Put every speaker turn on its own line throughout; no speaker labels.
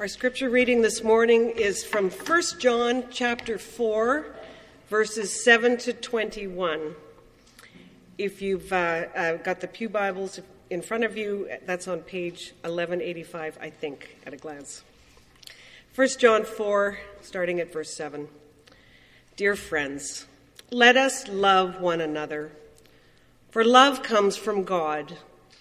Our scripture reading this morning is from 1 John chapter 4, verses 7 to 21. If you've got the Pew Bibles in front of you, that's on page 1185, I think, at a glance. 1 John 4, starting at verse 7. Dear friends, let us love one another, for love comes from God.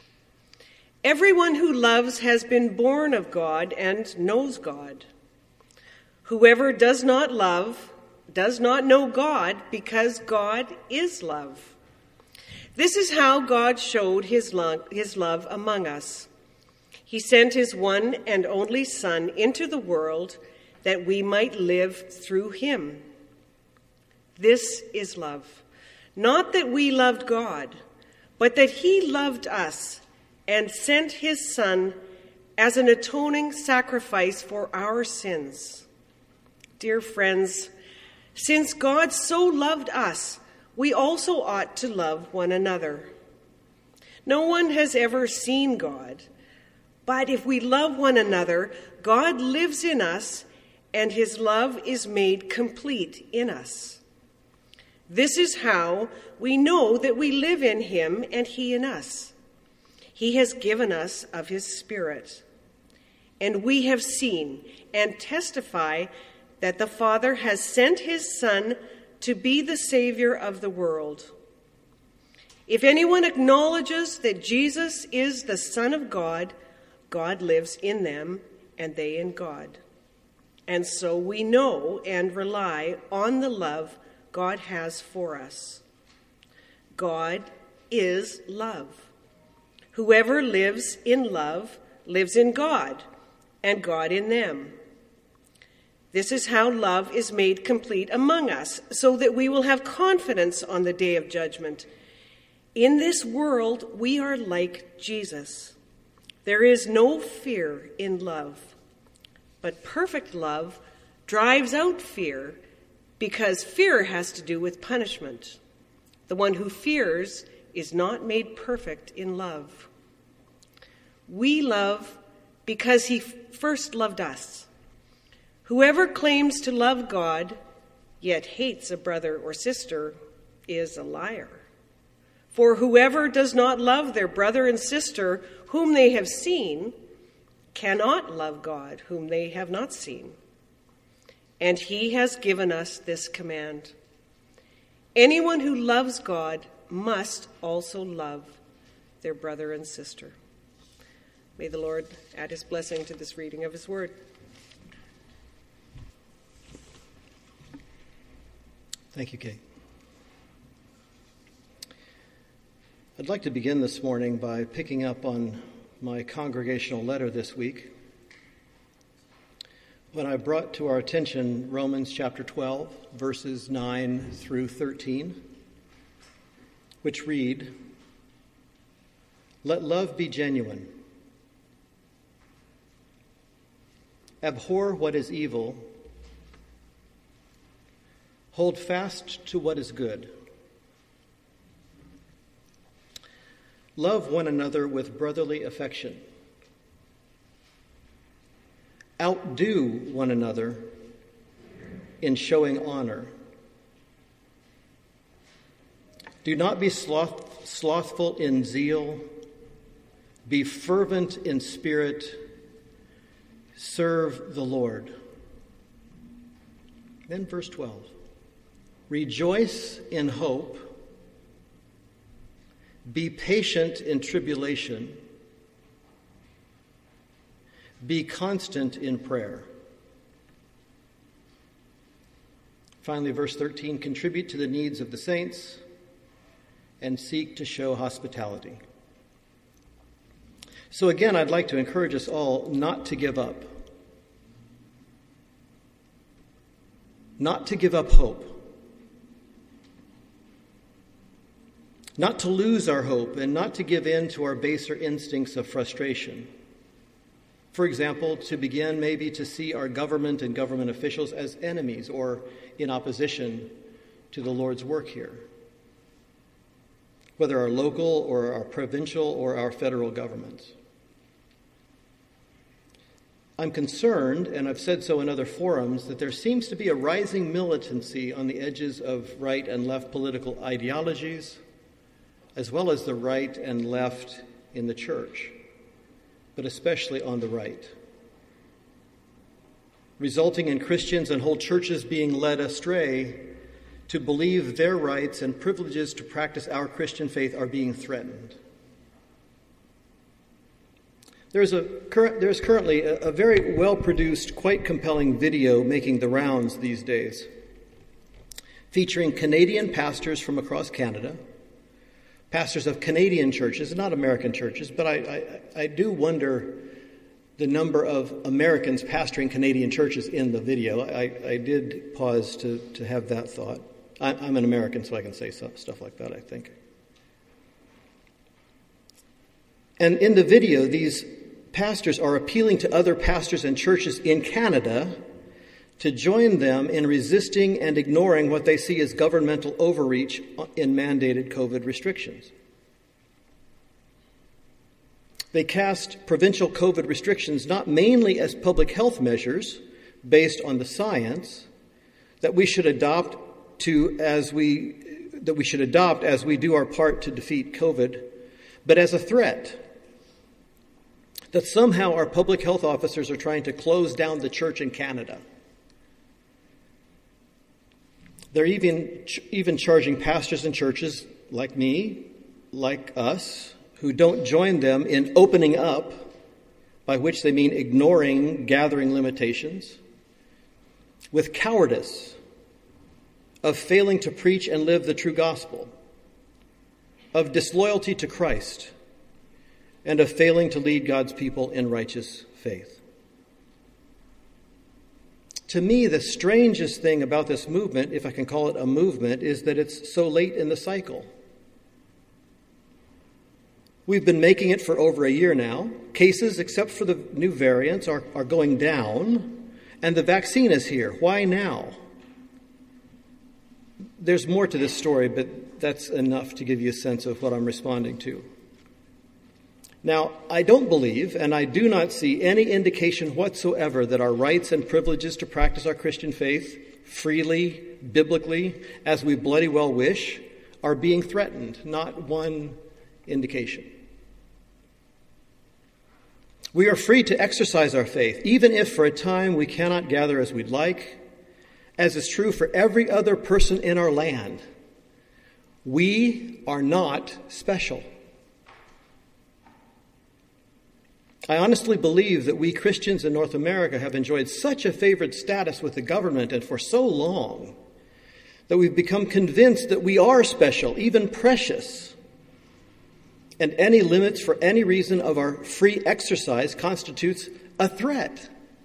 Everyone who loves has been born of God and knows God. Whoever does not love does not know God, because God is love. This is how God showed his love among us. He sent his one and only Son into the world that we might live through him. This is love. Not that we loved God, but that he loved us and sent his Son as an atoning sacrifice for our sins. Dear friends, since God so loved us, we also ought to love one another. No one has ever seen God, but if we love one another, God lives in us, and his love is made complete in us. This is how we know that we live in him and he in us. He has given us of his Spirit, and we have seen and testify that the Father has sent his Son to be the Savior of the world. If anyone acknowledges that Jesus is the Son of God, God lives in them, and they in God. And so we know and rely on the love God has for us. God is love. Whoever lives in love lives in God, and God in them. This is how love is made complete among us, so that we will have confidence on the day of judgment. In this world, we are like Jesus. There is no fear in love, but perfect love drives out fear, because fear has to do with punishment. The one who fears is not made perfect in love. We love because he first loved us. Whoever claims to love God, yet hates a brother or sister, is a liar. For whoever does not love their brother and sister whom they have seen cannot love God whom they have not seen. And he has given us this command: anyone who loves God must also love their brother and sister. May the Lord add his blessing to this reading of his word.
Thank you, Kate. I'd like to begin this morning by picking up on my congregational letter this week, when I brought to our attention Romans chapter 12, verses 9 through 13, which read, "Let love be genuine. Abhor what is evil. Hold fast to what is good. Love one another with brotherly affection. Outdo one another in showing honor. Do not be slothful in zeal. Be fervent in spirit. Serve the Lord." Then verse 12. "Rejoice in hope. Be patient in tribulation. Be constant in prayer." Finally, verse 13, "Contribute to the needs of the saints and seek to show hospitality." So again, I'd like to encourage us all not to give up. Not to give up hope. Not to lose our hope, and not to give in to our baser instincts of frustration. For example, to begin maybe to see our government and government officials as enemies or in opposition to the Lord's work here, whether our local or our provincial or our federal governments. I'm concerned, and I've said so in other forums, that there seems to be a rising militancy on the edges of right and left political ideologies, as well as the right and left in the church, but especially on the right, resulting in Christians and whole churches being led astray to believe their rights and privileges to practice our Christian faith are being threatened. There's currently a very well-produced, quite compelling video making the rounds these days, featuring Canadian pastors from across Canada, pastors of Canadian churches, not American churches, but I do wonder the number of Americans pastoring Canadian churches in the video. I did pause to have that thought. I'm an American, so I can say stuff like that, I think. And in the video, these pastors are appealing to other pastors and churches in Canada to join them in resisting and ignoring what they see as governmental overreach in mandated COVID restrictions. They cast provincial COVID restrictions not mainly as public health measures based on the science that we should adopt as we do our part to defeat COVID, but as a threat that somehow our public health officers are trying to close down the church in Canada. They're even charging pastors and churches like me, like us, who don't join them in opening up, by which they mean ignoring gathering limitations, with cowardice of failing to preach and live the true gospel, of disloyalty to Christ, and of failing to lead God's people in righteous faith. To me, the strangest thing about this movement, if I can call it a movement, is that it's so late in the cycle. We've been making it for over a year now. Cases, except for the new variants, are going down, and the vaccine is here. Why now? There's more to this story, but that's enough to give you a sense of what I'm responding to. Now, I don't believe, and I do not see any indication whatsoever that our rights and privileges to practice our Christian faith freely, biblically, as we bloody well wish, are being threatened. Not one indication. We are free to exercise our faith, even if for a time we cannot gather as we'd like, as is true for every other person in our land. We are not special. I honestly believe that we Christians in North America have enjoyed such a favored status with the government and for so long that we've become convinced that we are special, even precious. And any limits for any reason of our free exercise constitutes a threat.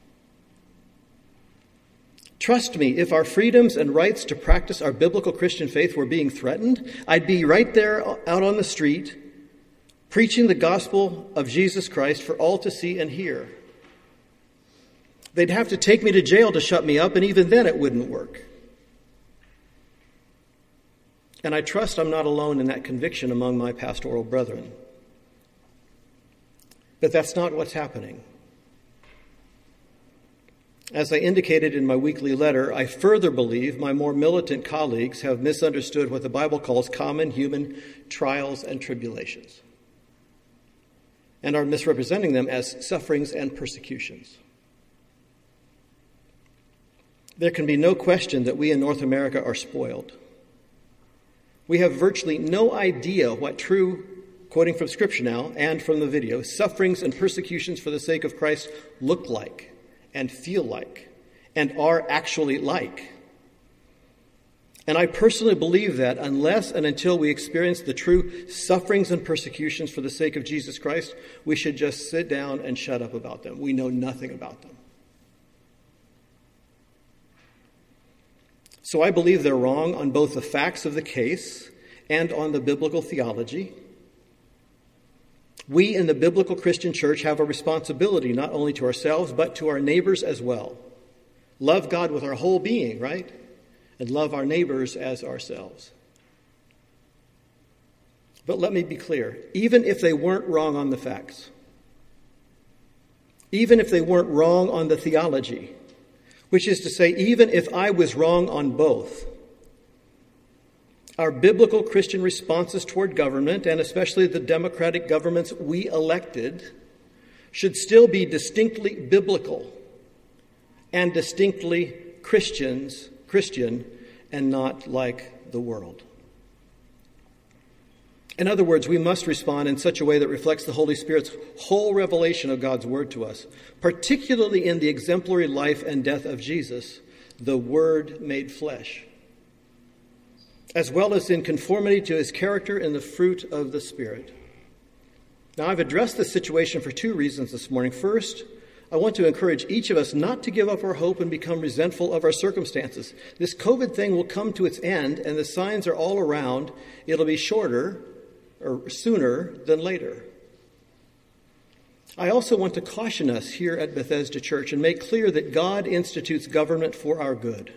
Trust me, if our freedoms and rights to practice our biblical Christian faith were being threatened, I'd be right there out on the street preaching the gospel of Jesus Christ for all to see and hear. They'd have to take me to jail to shut me up, and even then it wouldn't work. And I trust I'm not alone in that conviction among my pastoral brethren. But that's not what's happening. As I indicated in my weekly letter, I further believe my more militant colleagues have misunderstood what the Bible calls common human trials and tribulations, and are misrepresenting them as sufferings and persecutions. There can be no question that we in North America are spoiled. We have virtually no idea what true, quoting from Scripture now and from the video, sufferings and persecutions for the sake of Christ look like and feel like and are actually like. And I personally believe that unless and until we experience the true sufferings and persecutions for the sake of Jesus Christ, we should just sit down and shut up about them. We know nothing about them. So I believe they're wrong on both the facts of the case and on the biblical theology. We in the biblical Christian church have a responsibility not only to ourselves, but to our neighbors as well. Love God with our whole being, right? And love our neighbors as ourselves. But let me be clear, even if they weren't wrong on the facts, even if they weren't wrong on the theology, which is to say, even if I was wrong on both. Our biblical Christian responses toward government, and especially the democratic governments we elected, should still be distinctly biblical and distinctly Christian, and not like the world. In other words, we must respond in such a way that reflects the Holy Spirit's whole revelation of God's Word to us, particularly in the exemplary life and death of Jesus, the Word made flesh, as well as in conformity to his character and the fruit of the Spirit. Now, I've addressed this situation for two reasons this morning. First, I want to encourage each of us not to give up our hope and become resentful of our circumstances. This COVID thing will come to its end, and the signs are all around. It'll be shorter or sooner than later. I also want to caution us here at Bethesda Church and make clear that God institutes government for our good.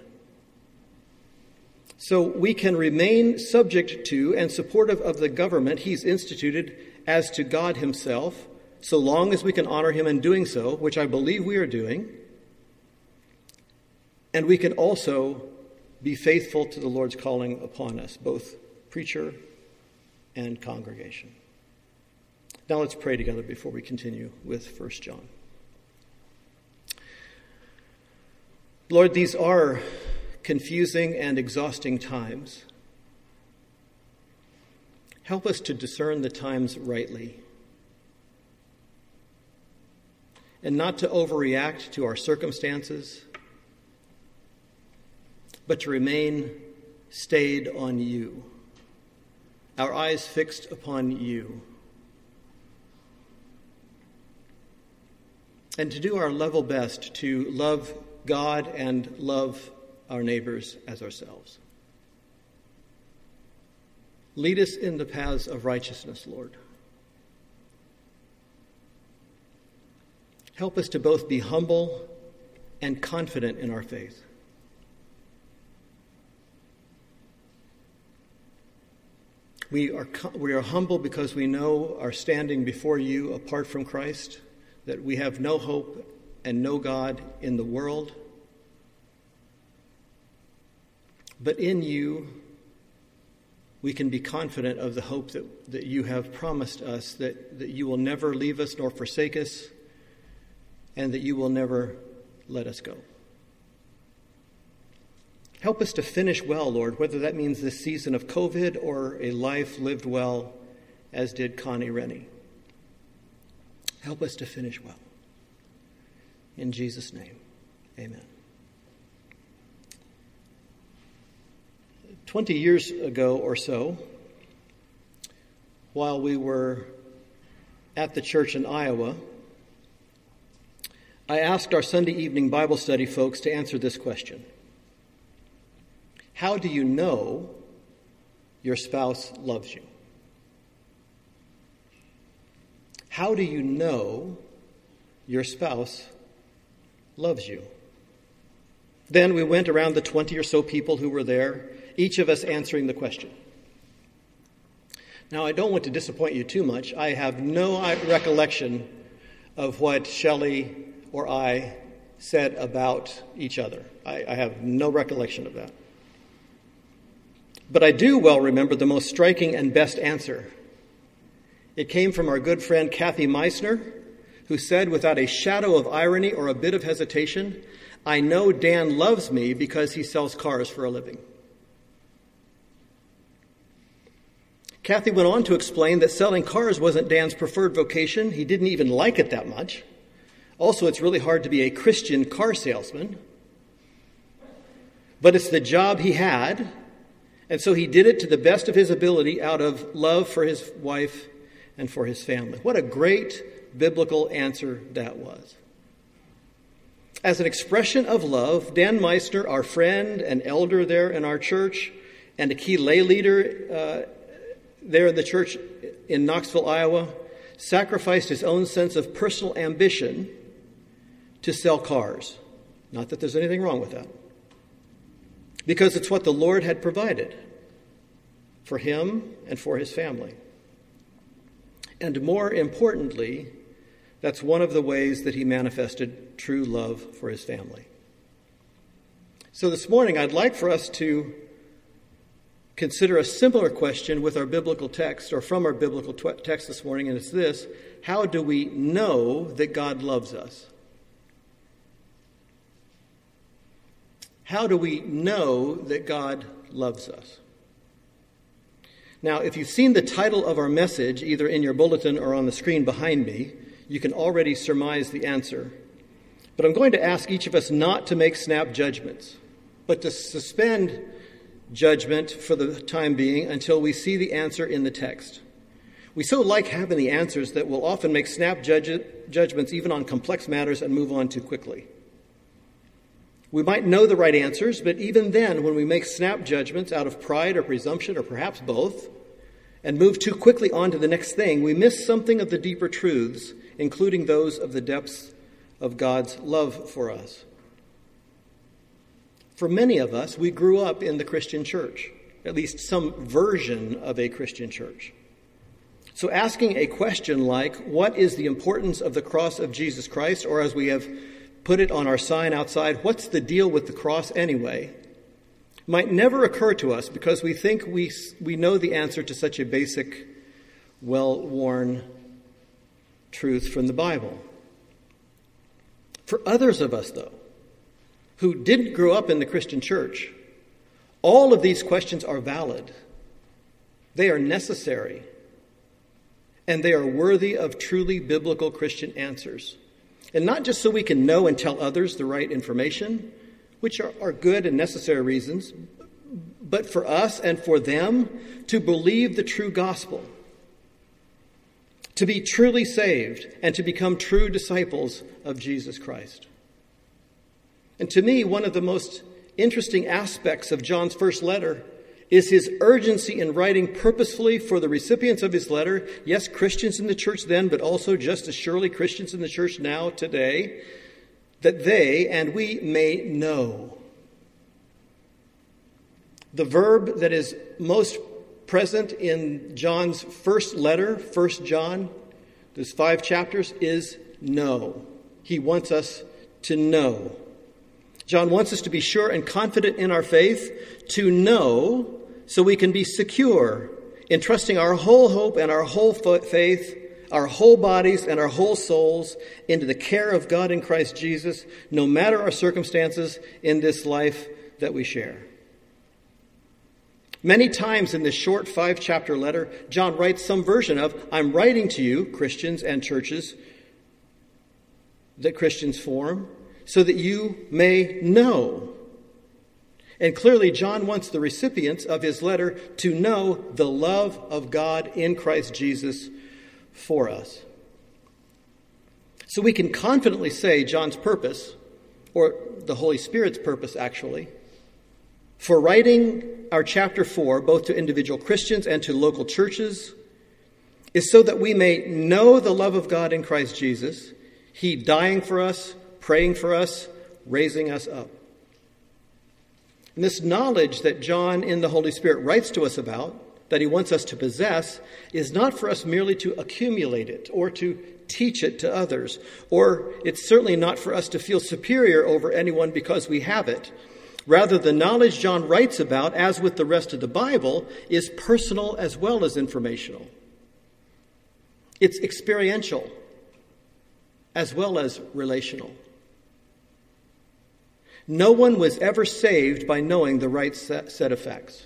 So we can remain subject to and supportive of the government he's instituted as to God himself, so long as we can honor him in doing so, which I believe we are doing. And we can also be faithful to the Lord's calling upon us, both preacher and congregation. Now let's pray together before we continue with 1 John. Lord, these are confusing and exhausting times. Help us to discern the times rightly and not to overreact to our circumstances, but to remain stayed on you, our eyes fixed upon you, and to do our level best to love God and love our neighbors as ourselves. Lead us in the paths of righteousness, Lord. Help us to both be humble and confident in our faith. We are humble because we know our standing before you apart from Christ, that we have no hope and no God in the world. But in you, we can be confident of the hope that you have promised us, that you will never leave us nor forsake us, and that you will never let us go. Help us to finish well, Lord, whether that means this season of COVID or a life lived well, as did Connie Rennie. Help us to finish well. In Jesus' name, amen. 20 years ago or so, while we were at the church in Iowa, I asked our Sunday evening Bible study folks to answer this question. How do you know your spouse loves you? How do you know your spouse loves you? Then we went around the 20 or so people who were there, each of us answering the question. Now, I don't want to disappoint you too much. I have no recollection of what Shelley or I said about each other. I have no recollection of that. But I do well remember the most striking and best answer. It came from our good friend Kathy Meissner, who said without a shadow of irony or a bit of hesitation, "I know Dan loves me because he sells cars for a living." Kathy went on to explain that selling cars wasn't Dan's preferred vocation. He didn't even like it that much. Also, it's really hard to be a Christian car salesman. But it's the job he had, and so he did it to the best of his ability out of love for his wife and for his family. What a great biblical answer that was. As an expression of love, Dan Meissner, our friend and elder there in our church, and a key lay leader there in the church in Knoxville, Iowa, sacrificed his own sense of personal ambition to sell cars. Not that there's anything wrong with that. Because it's what the Lord had provided for him and for his family. And more importantly, That's one of the ways that he manifested true love for his family. So this morning, I'd like for us to consider a similar question with our biblical text, or from our biblical text this morning, and it's this: how do we know that God loves us? How do we know that God loves us? Now, if you've seen the title of our message, either in your bulletin or on the screen behind me, you can already surmise the answer. But I'm going to ask each of us not to make snap judgments, but to suspend judgment for the time being until we see the answer in the text. We so like having the answers that we'll often make snap judgments even on complex matters and move on too quickly. We might know the right answers, but even then, when we make snap judgments out of pride or presumption, or perhaps both, and move too quickly on to the next thing, we miss something of the deeper truths, including those of the depths of God's love for us. For many of us, we grew up in the Christian church, at least some version of a Christian church. So asking a question like, what is the importance of the cross of Jesus Christ? Or as we have put it on our sign outside, what's the deal with the cross anyway? Might never occur to us because we think we know the answer to such a basic, well-worn truth from the Bible. For others of us, though, who didn't grow up in the Christian church, all of these questions are valid. They are necessary, and they are worthy of truly biblical Christian answers. And not just so we can know and tell others the right information, which are good and necessary reasons, but for us and for them to believe the true gospel, to be truly saved, and to become true disciples of Jesus Christ. And to me, one of the most interesting aspects of John's first letter is his urgency in writing purposefully for the recipients of his letter, yes, Christians in the church then, but also just as surely Christians in the church now, today, that they and we may know. The verb that is most present in John's first letter, 1 John, there's 5 chapters, is know. He wants us to know. John wants us to be sure and confident in our faith, to know, so we can be secure in trusting our whole hope and our whole faith, our whole bodies and our whole souls into the care of God in Christ Jesus, no matter our circumstances in this life that we share. Many times in this short 5-chapter letter, John writes some version of, I'm writing to you, Christians and churches that Christians form, so that you may know. And clearly, John wants the recipients of his letter to know the love of God in Christ Jesus for us. So we can confidently say John's purpose, or the Holy Spirit's purpose actually, for writing our chapter 4, both to individual Christians and to local churches, is so that we may know the love of God in Christ Jesus, he dying for us, praying for us, raising us up. And this knowledge that John in the Holy Spirit writes to us about, that he wants us to possess, is not for us merely to accumulate it or to teach it to others, or it's certainly not for us to feel superior over anyone because we have it. Rather, the knowledge John writes about, as with the rest of the Bible, is personal as well as informational. It's experiential as well as relational. No one was ever saved by knowing the right set of facts.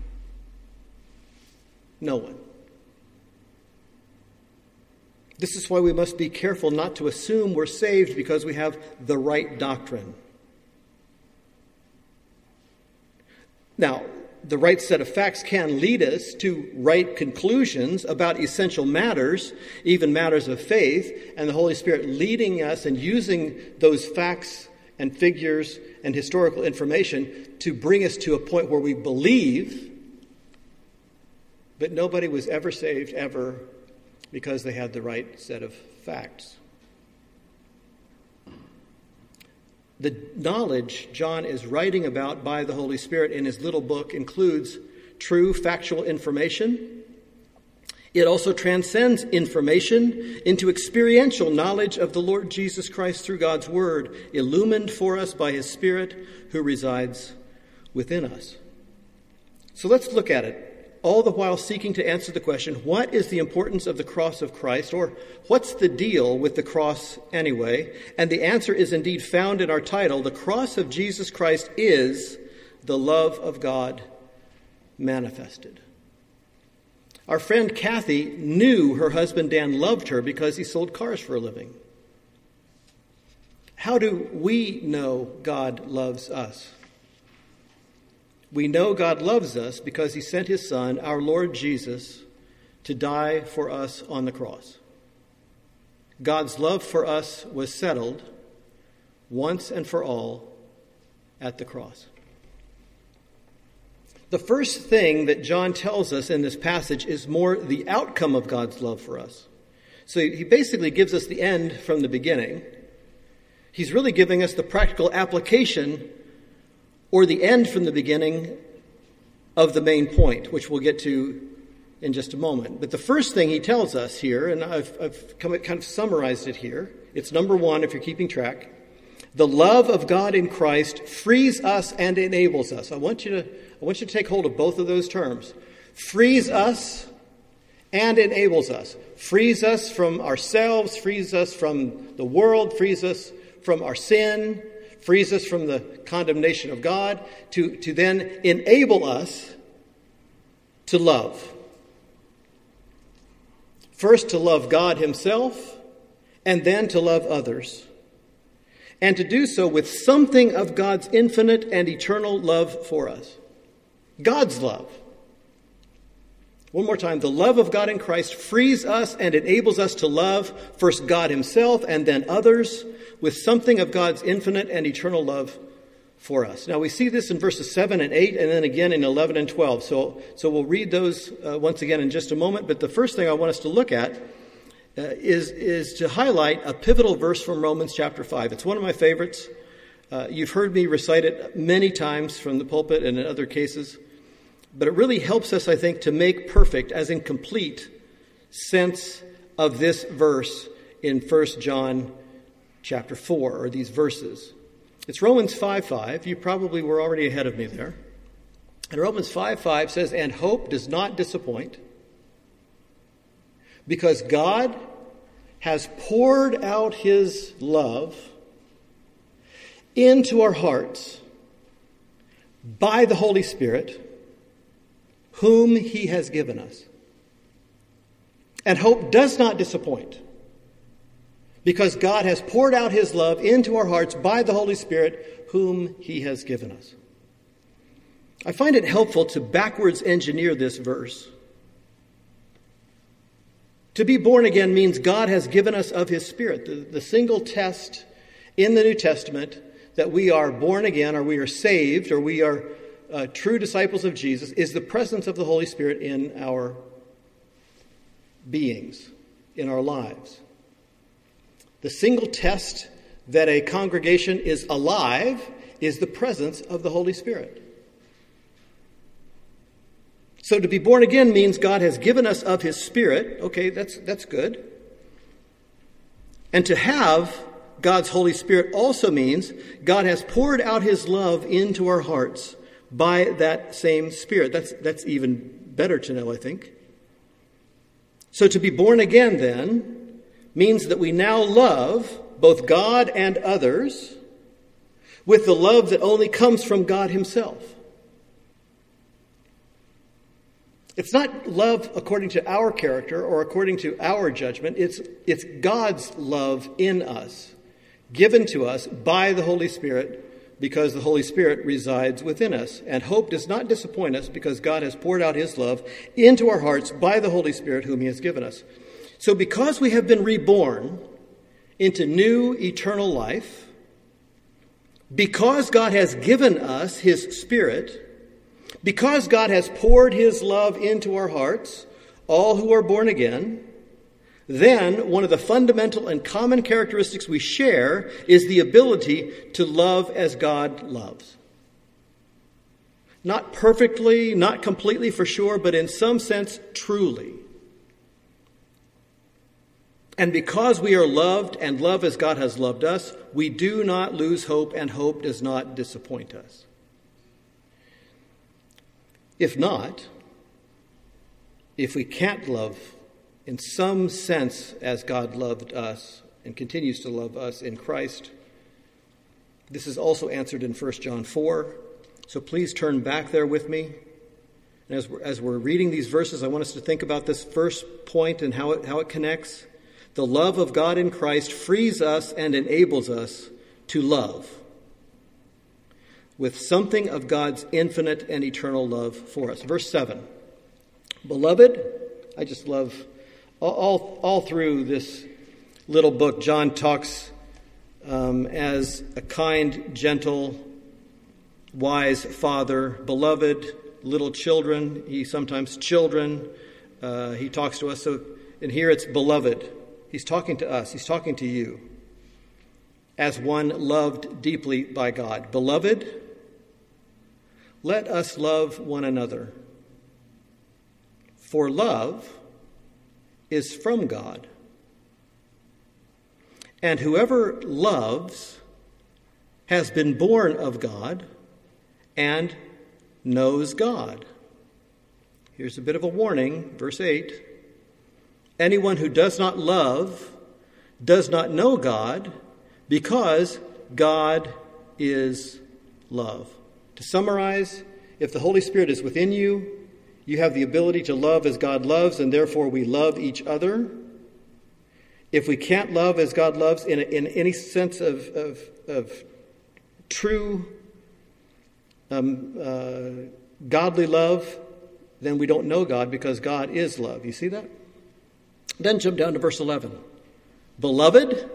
No one. This is why we must be careful not to assume we're saved because we have the right doctrine. Now, the right set of facts can lead us to right conclusions about essential matters, even matters of faith, and the Holy Spirit leading us and using those facts and figures and historical information to bring us to a point where we believe, but nobody was ever saved ever because they had the right set of facts. The knowledge John is writing about by the Holy Spirit in his little book includes true factual information. It also transcends information into experiential knowledge of the Lord Jesus Christ through God's Word, illumined for us by His Spirit who resides within us. So let's look at it, all the while seeking to answer the question, what is the importance of the cross of Christ, or what's the deal with the cross anyway? And the answer is indeed found in our title. The cross of Jesus Christ is the love of God manifested. Our friend Kathy knew her husband Dan loved her because he sold cars for a living. How do we know God loves us? We know God loves us because He sent His Son, our Lord Jesus, to die for us on the cross. God's love for us was settled once and for all at the cross. The first thing that John tells us in this passage is more the outcome of God's love for us. So he basically gives us the end from the beginning. He's really giving us the practical application or the end from the beginning of the main point, which we'll get to in just a moment. But the first thing he tells us here, and I've kind of summarized it here, it's number one if you're keeping track. The love of God in Christ frees us and enables us. I want you to take hold of both of those terms. Frees us and enables us. Frees us from ourselves, frees us from the world, frees us from our sin, frees us from the condemnation of God, to then enable us to love. First, to love God Himself, and then to love others. And to do so with something of God's infinite and eternal love for us. God's love. One more time. The love of God in Christ frees us and enables us to love first God Himself and then others with something of God's infinite and eternal love for us. Now we see this in verses 7 and 8 and then again in 11 and 12. So we'll read those once again in just a moment. But the first thing I want us to look at is to highlight a pivotal verse from Romans chapter 5. It's one of my favorites. You've heard me recite it many times from the pulpit and in other cases. But it really helps us, I think, to make perfect, as in complete, sense of this verse in 1 John chapter 4, or these verses. It's Romans 5:5. You probably were already ahead of me there. And Romans 5:5 says, "And hope does not disappoint, because God has poured out His love into our hearts by the Holy Spirit, whom He has given us." And hope does not disappoint, because God has poured out His love into our hearts by the Holy Spirit, whom He has given us. I find it helpful to backwards engineer this verse. To be born again means God has given us of His Spirit. The single test in the New Testament that we are born again, or we are saved, or we are true disciples of Jesus, is the presence of the Holy Spirit in our beings, in our lives. The single test that a congregation is alive is the presence of the Holy Spirit. So to be born again means God has given us of His Spirit. Okay, that's good. And to have God's Holy Spirit also means God has poured out His love into our hearts by that same Spirit. That's even better to know, I think. So to be born again, then, means that we now love both God and others with the love that only comes from God Himself. It's not love according to our character or according to our judgment. It's God's love in us, given to us by the Holy Spirit, because the Holy Spirit resides within us. And hope does not disappoint us, because God has poured out His love into our hearts by the Holy Spirit whom He has given us. So because we have been reborn into new eternal life, because God has given us His Spirit, because God has poured His love into our hearts, all who are born again, then one of the fundamental and common characteristics we share is the ability to love as God loves. Not perfectly, not completely for sure, but in some sense, truly. And because we are loved and love as God has loved us, we do not lose hope, and hope does not disappoint us. If not, if we can't love in some sense as God loved us and continues to love us in Christ, this is also answered in 1 John 4. So please turn back there with me. And as we're reading these verses, I want us to think about this first point and how it connects. The love of God in Christ frees us and enables us to love with something of God's infinite and eternal love for us. Verse 7. Beloved, I just love all through this little book, John talks as a kind, gentle, wise father. Beloved, little children, he sometimes children. He talks to us. So, and here it's beloved. He's talking to us. He's talking to you as one loved deeply by God. Beloved, let us love one another. For love is from God. And whoever loves has been born of God and knows God. Here's a bit of a warning, verse 8. Anyone who does not love does not know God, because God is love. To summarize, if the Holy Spirit is within you, you have the ability to love as God loves, and therefore we love each other. If we can't love as God loves in any sense of true godly love, then we don't know God, because God is love. You see that? Then jump down to verse 11. Beloved,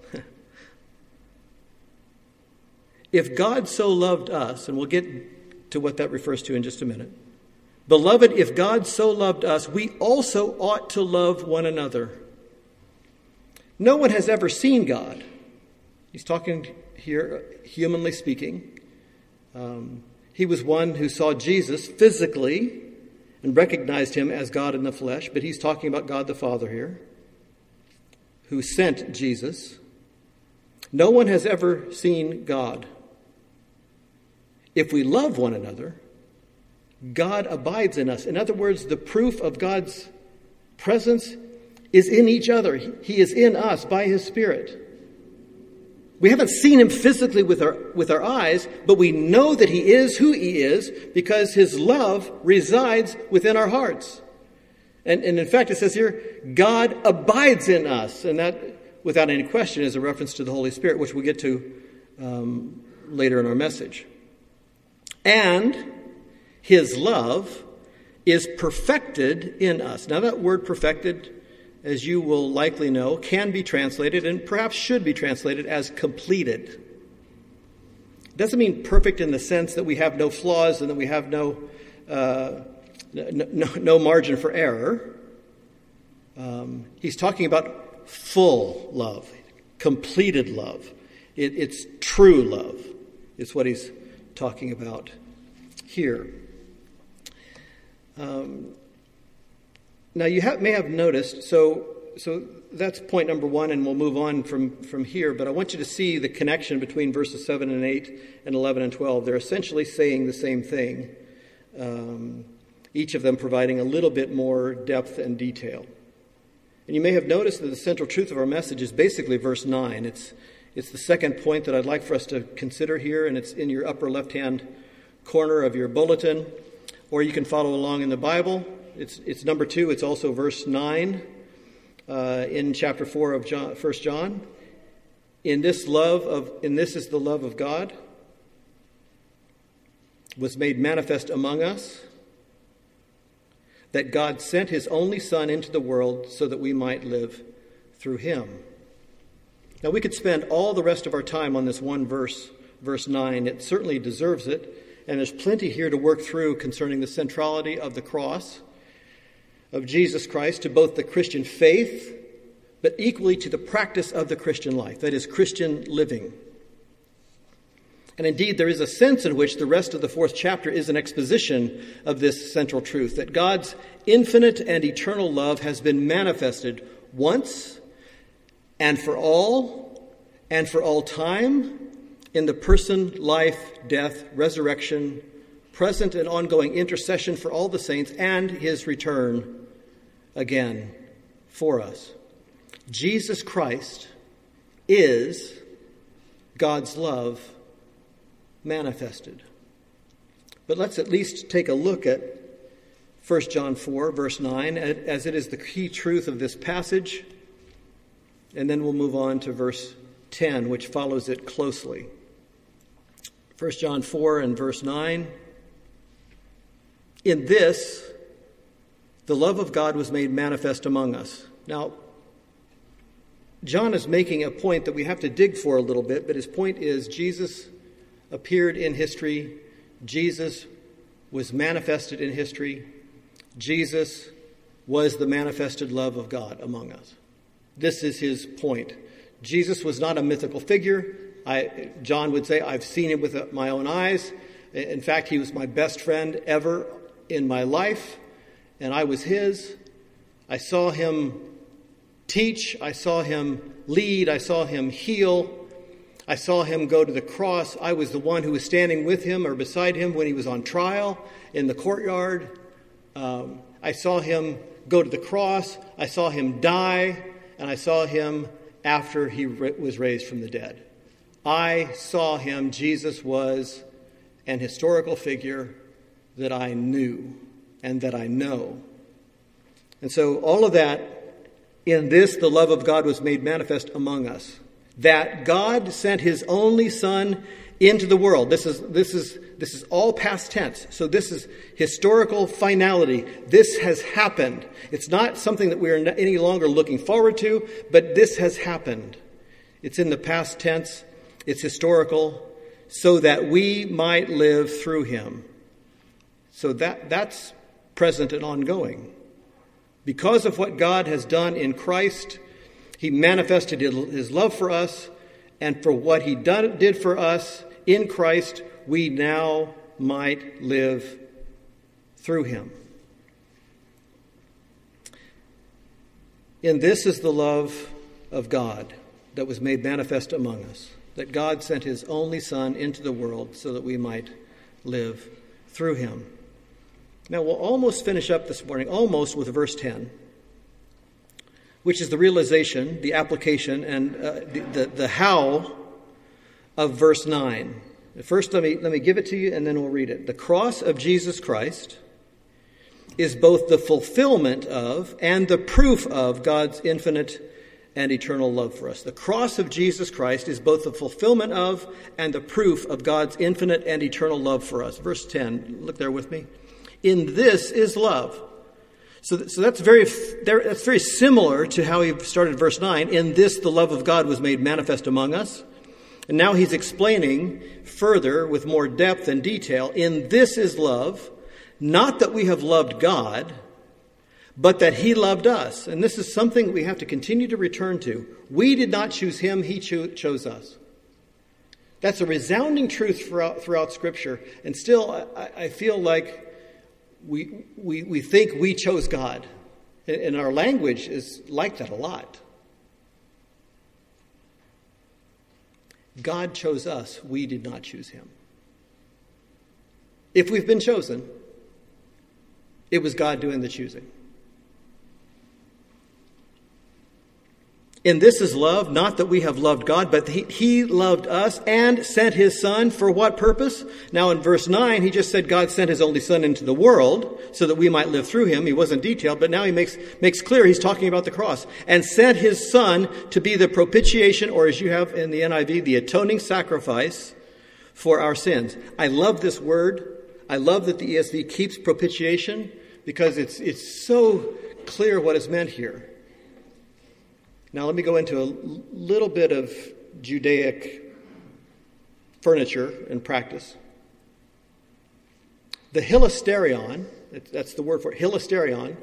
if God so loved us, and we'll get to what that refers to in just a minute. Beloved, if God so loved us, we also ought to love one another. No one has ever seen God. He's talking here, humanly speaking. He was one who saw Jesus physically and recognized him as God in the flesh, but he's talking about God the Father here, who sent Jesus. No one has ever seen God. If we love one another, God abides in us. In other words, the proof of God's presence is in each other. He is in us by his Spirit. We haven't seen him physically with our eyes, but we know that he is who he is because his love resides within our hearts. And in fact, it says here, God abides in us. And that, without any question, is a reference to the Holy Spirit, which we'll get to later in our message. And his love is perfected in us. Now, that word perfected, as you will likely know, can be translated and perhaps should be translated as completed. It doesn't mean perfect in the sense that we have no flaws and that we have no margin for error. He's talking about full love, completed love. It's true love. It's what he's talking about here. Now, you may have noticed, so that's point number one, and we'll move on from here, but I want you to see the connection between verses 7 and 8 and 11 and 12. They're essentially saying the same thing, each of them providing a little bit more depth and detail. And you may have noticed that the central truth of our message is basically verse 9. It's the second point that I'd like for us to consider here, and it's in your upper left-hand corner of your bulletin, or you can follow along in the Bible. It's number 2. It's also verse 9 in chapter 4 of 1 John. In this is the love of God, was made manifest among us, that God sent his only Son into the world so that we might live through him. Now, we could spend all the rest of our time on this one verse, verse 9. It certainly deserves it, and there's plenty here to work through concerning the centrality of the cross of Jesus Christ to both the Christian faith, but equally to the practice of the Christian life, that is, Christian living. And indeed, there is a sense in which the rest of the 4th chapter is an exposition of this central truth, that God's infinite and eternal love has been manifested once and for all time, in the person, life, death, resurrection, present and ongoing intercession for all the saints, and his return again for us. Jesus Christ is God's love manifested. But let's at least take a look at 1 John 4, verse 9, as it is the key truth of this passage. And then we'll move on to verse 10, which follows it closely. 1 John 4 and verse 9. In this, the love of God was made manifest among us. Now, John is making a point that we have to dig for a little bit, but his point is Jesus appeared in history. Jesus was manifested in history. Jesus was the manifested love of God among us. This is his point. Jesus was not a mythical figure. John would say, I've seen him with my own eyes. In fact, he was my best friend ever in my life, and I was his. I saw him teach. I saw him lead. I saw him heal. I saw him go to the cross. I was the one who was standing with him or beside him when he was on trial in the courtyard. I saw him go to the cross. I saw him die, and I saw him after he was raised from the dead. I saw him. Jesus was an historical figure that I knew and that I know. And so all of that, in this, the love of God was made manifest among us. That God sent his only Son into the world. This is all past tense. So this is historical finality. This has happened. It's not something that we are any longer looking forward to, but this has happened. It's in the past tense. It's historical, so that we might live through him. So that's present and ongoing. Because of what God has done in Christ, he manifested his love for us, and for what he did for us in Christ, we now might live through him. And this is the love of God that was made manifest among us, that God sent his only Son into the world so that we might live through him. Now, we'll almost finish up this morning, almost with verse 10, which is the realization, the application, and the how of verse 9. First, let me give it to you, and then we'll read it. The cross of Jesus Christ is both the fulfillment of and the proof of God's infinite and eternal love for us. The cross of Jesus Christ is both the fulfillment of and the proof of God's infinite and eternal love for us. Verse 10, look there with me. In this is love. So that's very similar to how he started verse 9. In this the love of God was made manifest among us. And now he's explaining further with more depth and detail. In this is love, not that we have loved God, but that he loved us. And this is something we have to continue to return to. We did not choose him, he chose us. That's a resounding truth throughout Scripture. And still, I feel like we think we chose God. And our language is like that a lot. God chose us. We did not choose him. If we've been chosen, it was God doing the choosing. In this is love, not that we have loved God, but he loved us and sent his Son for what purpose? Now in verse 9, he just said God sent his only Son into the world so that we might live through him. He wasn't detailed, but now he makes clear he's talking about the cross. And sent his Son to be the propitiation, or as you have in the NIV, the atoning sacrifice for our sins. I love this word. I love that the ESV keeps propitiation because it's so clear what is meant here. Now let me go into a little bit of Judaic furniture and practice. The hilasterion, that's the word for it, hilasterion,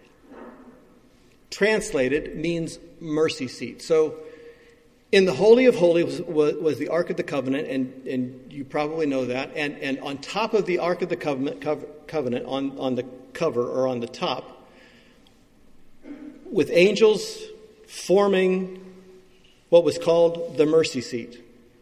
translated means mercy seat. So in the Holy of Holies was the Ark of the Covenant, and you probably know that. And on top of the Ark of the Covenant on the cover or on the top, with angels forming what was called the mercy seat.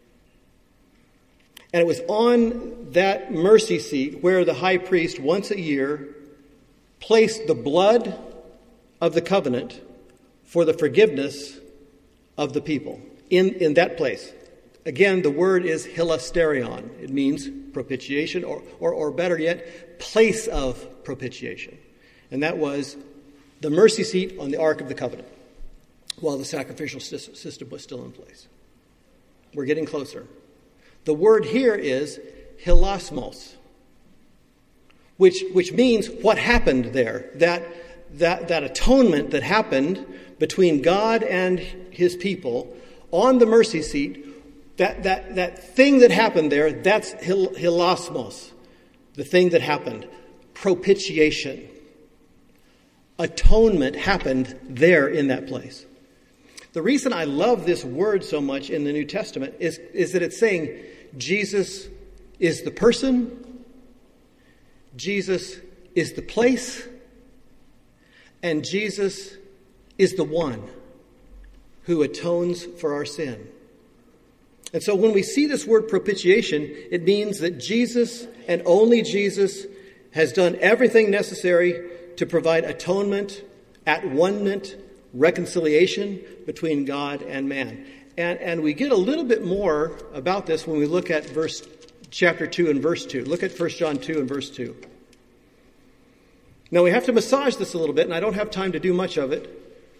And it was on that mercy seat where the high priest once a year placed the blood of the covenant for the forgiveness of the people in that place. Again, the word is hilasterion. It means propitiation, or better yet, place of propitiation. And that was the mercy seat on the Ark of the Covenant while the sacrificial system was still in place. We're getting closer. The word here is hilasmos, which means what happened there. That atonement that happened between God and his people on the mercy seat, that thing that happened there, that's hilasmos, the thing that happened. Propitiation. Atonement happened there in that place. The reason I love this word so much in the New Testament is that it's saying Jesus is the person, Jesus is the place, and Jesus is the one who atones for our sin. And so when we see this word propitiation, it means that Jesus and only Jesus has done everything necessary to provide atonement, at-one-ment, reconciliation between God and man. And we get a little bit more about this when we look at chapter 2 and verse 2. Look at 1 John 2 and verse 2. Now we have to massage this a little bit, and I don't have time to do much of it.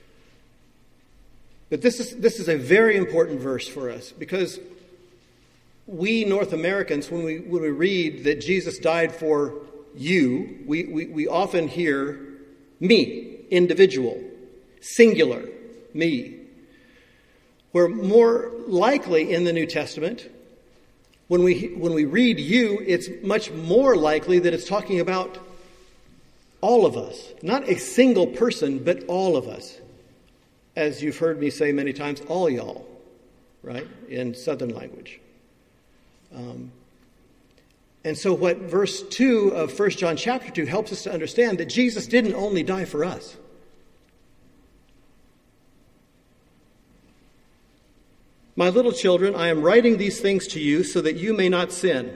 But this is a very important verse for us, because we North Americans, when we read that Jesus died for you, we often hear me, individual, singular, me. Where more likely in the New Testament, when we read you, it's much more likely that it's talking about all of us. Not a single person, but all of us. As you've heard me say many times, all y'all, right, in Southern language. And so what verse 2 of 1 John chapter 2 helps us to understand that Jesus didn't only die for us. My little children, I am writing these things to you so that you may not sin.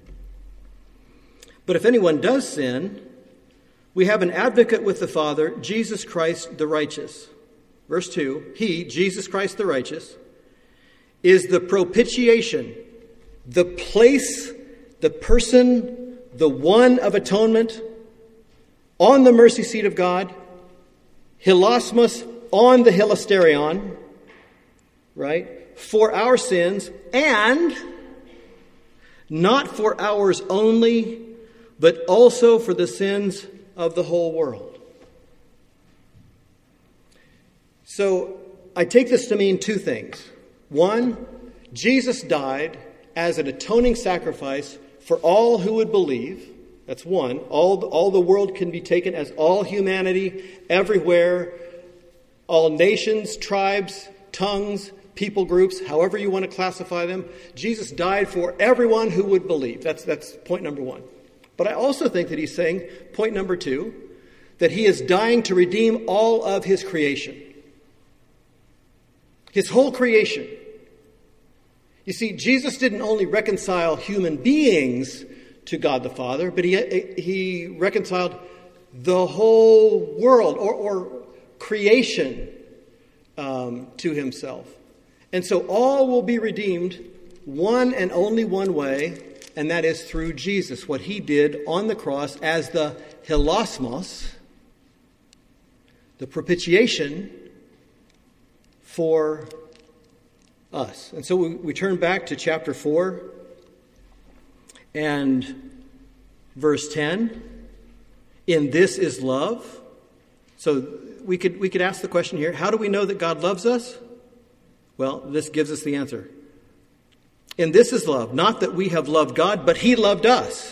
But if anyone does sin, we have an advocate with the Father, Jesus Christ the righteous. Verse 2, he, Jesus Christ the righteous, is the propitiation, the place, the person, the one of atonement on the mercy seat of God, hilasmos on the hilasterion, right? For our sins, and not for ours only, but also for the sins of the whole world. So I take this to mean two things. One, Jesus died as an atoning sacrifice for all who would believe. That's one. All the world can be taken as all humanity, everywhere, all nations, tribes, tongues, people groups, however you want to classify them. Jesus died for everyone who would believe. That's point number one. But I also think that he's saying, point number two, that he is dying to redeem all of his creation. His whole creation. You see, Jesus didn't only reconcile human beings to God the Father, but he reconciled the whole world or creation to himself. And so all will be redeemed one and only one way, and that is through Jesus, what he did on the cross as the hilasmos, the propitiation for us. And so we turn back to chapter 4 and verse 10. In this is love. So we could ask the question here, how do we know that God loves us? Well, this gives us the answer. And this is love, not that we have loved God, but he loved us.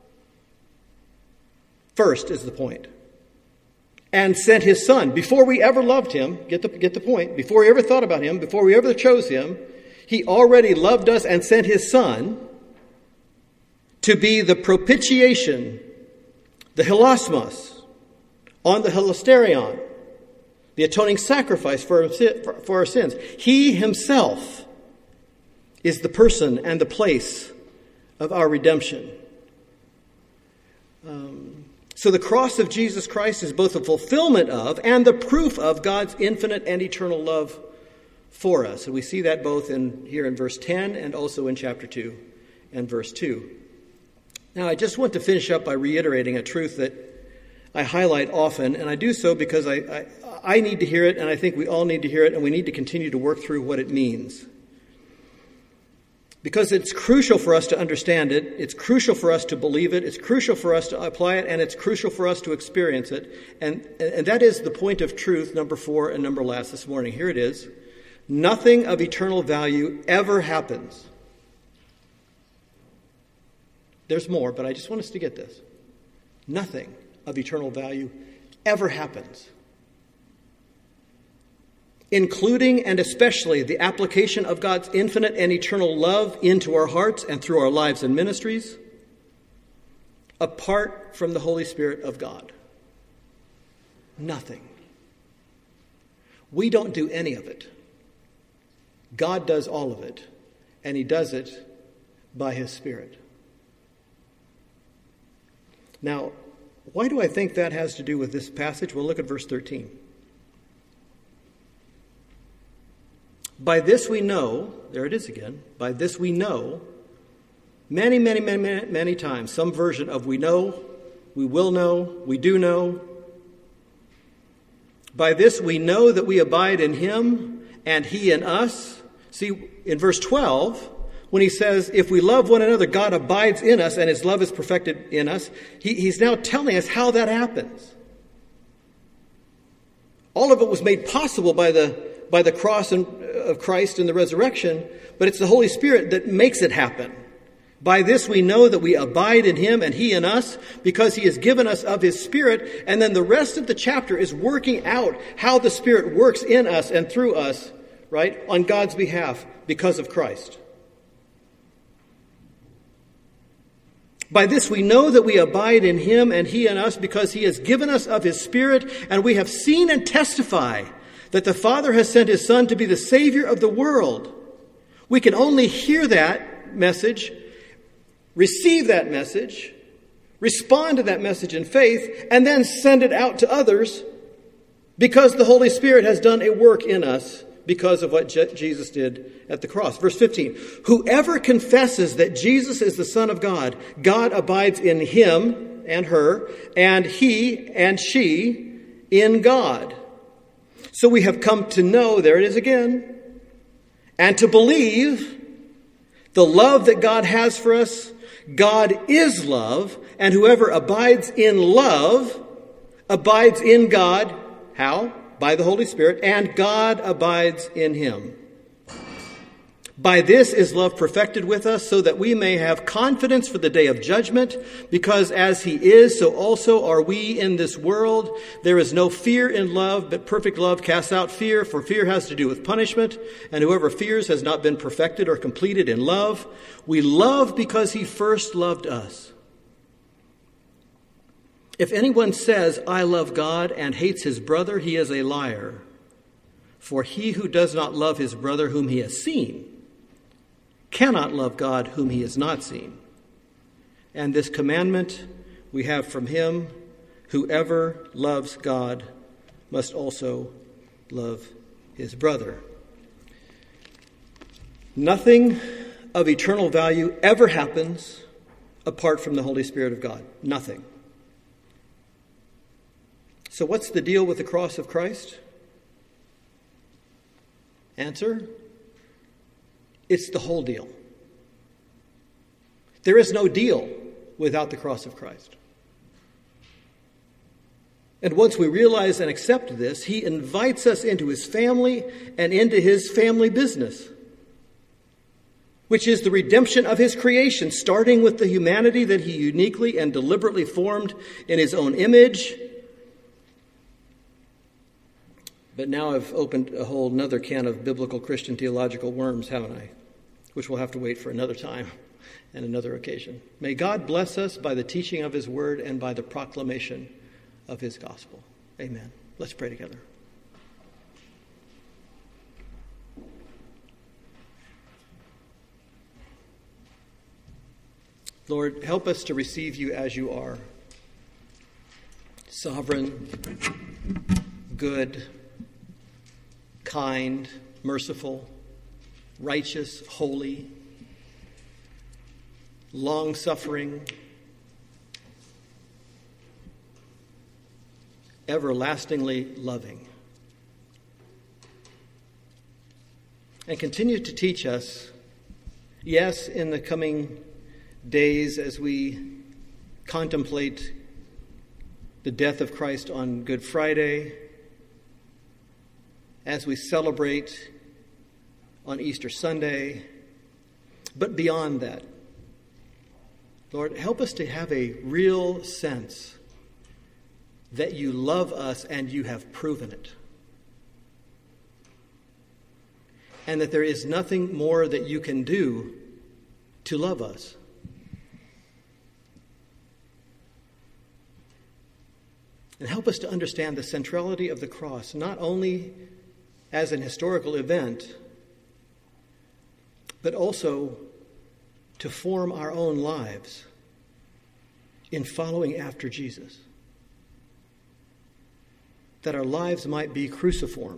First is the point. And sent his son. Before we ever loved him, get the point, before we ever thought about him, before we ever chose him, he already loved us and sent his son to be the propitiation, the hilasmos, on the hilasterion, the atoning sacrifice for our sins. He himself is the person and the place of our redemption. So the cross of Jesus Christ is both the fulfillment of and the proof of God's infinite and eternal love for us. And we see that both here in verse 10 and also in chapter 2 and verse 2. Now, I just want to finish up by reiterating a truth that I highlight often, and I do so because I need to hear it, and I think we all need to hear it, and we need to continue to work through what it means. Because it's crucial for us to understand it, it's crucial for us to believe it, it's crucial for us to apply it, and it's crucial for us to experience it. And that is the point of truth, number 4 and number last this morning. Here it is. Nothing of eternal value ever happens. There's more, but I just want us to get this. Nothing of eternal value ever happens, including and especially the application of God's infinite and eternal love into our hearts and through our lives and ministries, apart from the Holy Spirit of God. Nothing. We don't do any of it. God does all of it, and he does it by his Spirit. Now, why do I think that has to do with this passage? Well, look at verse 13. By this we know, there it is again, by this we know, many times, some version of we know, we will know, we do know. By this we know that we abide in him and he in us. See, in verse 12, when he says, if we love one another, God abides in us and his love is perfected in us, he's now telling us how that happens. All of it was made possible by the cross of Christ and the resurrection, but it's the Holy Spirit that makes it happen. By this we know that we abide in him and he in us, because he has given us of his Spirit. And then the rest of the chapter is working out how the Spirit works in us and through us, right, on God's behalf because of Christ. By this we know that we abide in him and he in us, because he has given us of his Spirit, and we have seen and testify that the Father has sent his Son to be the Savior of the world. We can only hear that message, receive that message, respond to that message in faith, and then send it out to others, because the Holy Spirit has done a work in us because of what Jesus did at the cross. Verse 15, whoever confesses that Jesus is the Son of God, God abides in him and her, and he and she in God. So we have come to know, there it is again, and to believe the love that God has for us. God is love, and whoever abides in love abides in God. How? By the Holy Spirit, and God abides in him. By this is love perfected with us, so that we may have confidence for the day of judgment, because as he is, so also are we in this world. There is no fear in love, but perfect love casts out fear, for fear has to do with punishment, and whoever fears has not been perfected or completed in love. We love because he first loved us. If anyone says, I love God, and hates his brother, he is a liar. For he who does not love his brother whom he has seen cannot love God whom he has not seen. And this commandment we have from him, whoever loves God must also love his brother. Nothing of eternal value ever happens apart from the Holy Spirit of God. Nothing. So what's the deal with the cross of Christ? Answer, it's the whole deal. There is no deal without the cross of Christ. And once we realize and accept this, he invites us into his family and into his family business, which is the redemption of his creation, starting with the humanity that he uniquely and deliberately formed in his own image. But now I've opened a whole another can of biblical Christian theological worms, haven't I? Which we'll have to wait for another time and another occasion. May God bless us by the teaching of his word and by the proclamation of his gospel. Amen. Let's pray together. Lord, help us to receive you as you are. Sovereign, good, kind, merciful, righteous, holy, long-suffering, everlastingly loving. And continue to teach us, yes, in the coming days as we contemplate the death of Christ on Good Friday, as we celebrate on Easter Sunday, but beyond that. Lord, help us to have a real sense that you love us and you have proven it. And that there is nothing more that you can do to love us. And help us to understand the centrality of the cross, not only as an historical event, but also to form our own lives in following after Jesus. That our lives might be cruciform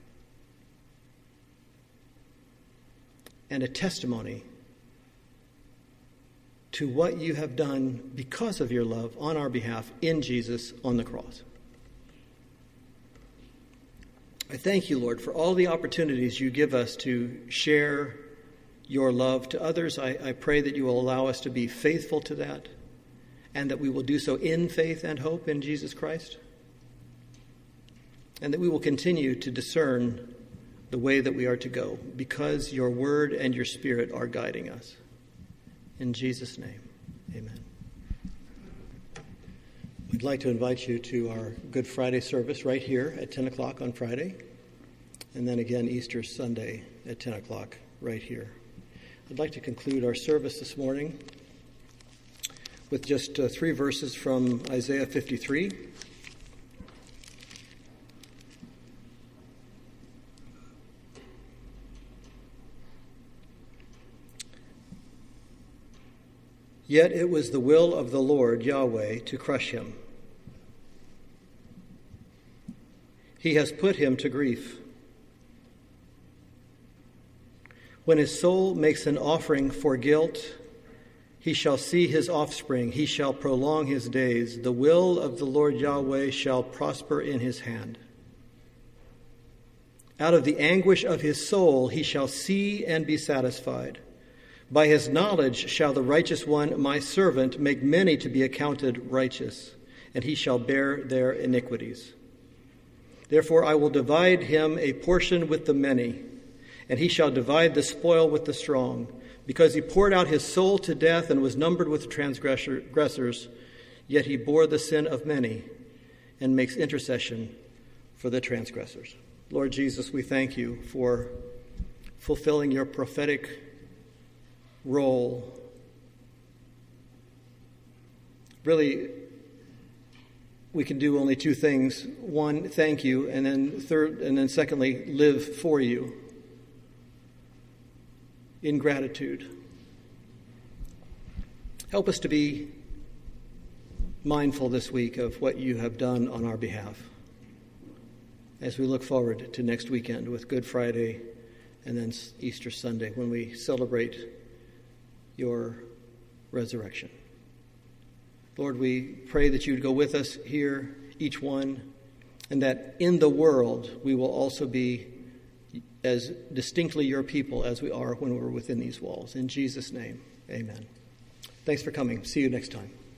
and a testimony to what you have done because of your love on our behalf in Jesus on the cross. I thank you, Lord, for all the opportunities you give us to share your love to others. I pray that you will allow us to be faithful to that and that we will do so in faith and hope in Jesus Christ. And that we will continue to discern the way that we are to go because your word and your spirit are guiding us. In Jesus' name, amen. We'd like to invite you to our Good Friday service right here at 10 o'clock on Friday, and then again Easter Sunday at 10 o'clock right here. I'd like to conclude our service this morning with just 3 verses from Isaiah 53. Yet it was the will of the Lord Yahweh to crush him. He has put him to grief. When his soul makes an offering for guilt, he shall see his offspring. He shall prolong his days. The will of the Lord Yahweh shall prosper in his hand. Out of the anguish of his soul he shall see and be satisfied. By his knowledge shall the righteous one, my servant, make many to be accounted righteous, and he shall bear their iniquities. Therefore I will divide him a portion with the many, and he shall divide the spoil with the strong, because he poured out his soul to death and was numbered with the transgressors, yet he bore the sin of many and makes intercession for the transgressors. Lord Jesus, we thank you for fulfilling your prophetic role. Really, we can do only 2 things. 1, thank you, and then secondly, live for you in gratitude. Help us to be mindful this week of what you have done on our behalf as we look forward to next weekend with Good Friday and then Easter Sunday when we celebrate your resurrection. Lord, we pray that you would go with us here, each one, and that in the world we will also be as distinctly your people as we are when we're within these walls. In Jesus' name, amen. Thanks for coming. See you next time.